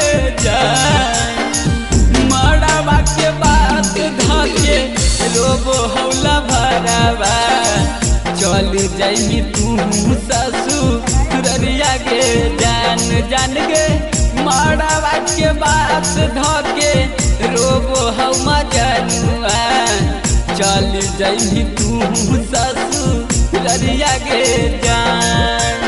जान मड़वा के बात धके रोबो हौला भरावा चल जाई तू ससुररिया के जान जान गे मड़वा के बात धके रोबो हम जनुआ चल जाई तू ससुररिया के जान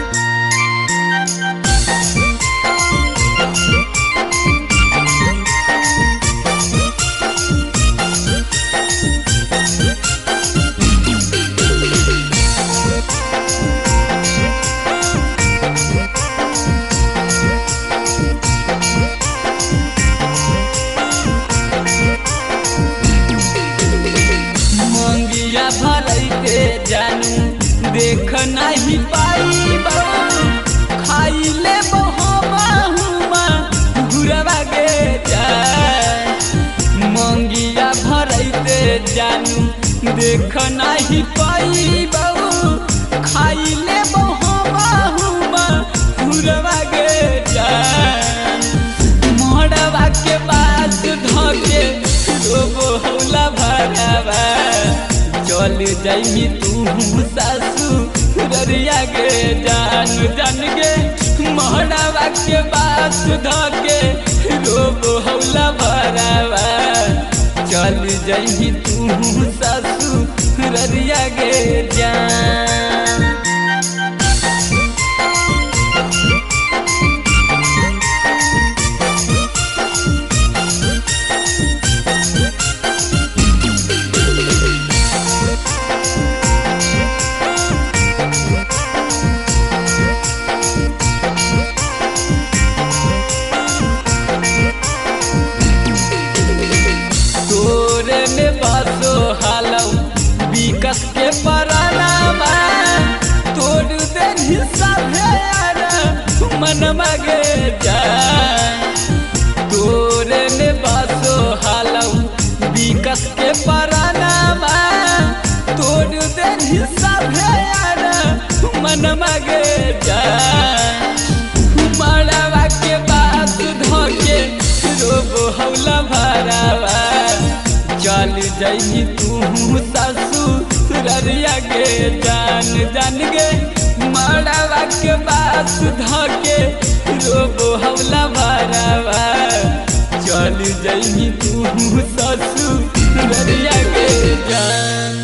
भरते जानू देख नहीं पाई खाई ले बहुमा घुरवा के जान मंगिया भरते जानू देख नहीं पाई खाई ले बहुमा घुरवा के जान मड़वा के बात धके रोबो हौला भरावा चल जाई तू ससुररिया के जान जान गे मड़वा के बात धके रोबो हौला भरावा चल जाई तू ससुररिया के जान विकस के परानामा तोड़ दे मन मगे जान तोरे ने बासो हालौ विकस के परानामा तोड़ दे मन मगे जान मड़वा के बात धके रोबो हौला भरावा चल जाई तू ससुररिया के जान जान गे मड़वा के बात धके रोबो हौला भरावा चल जाई तू ससुररिया के जान।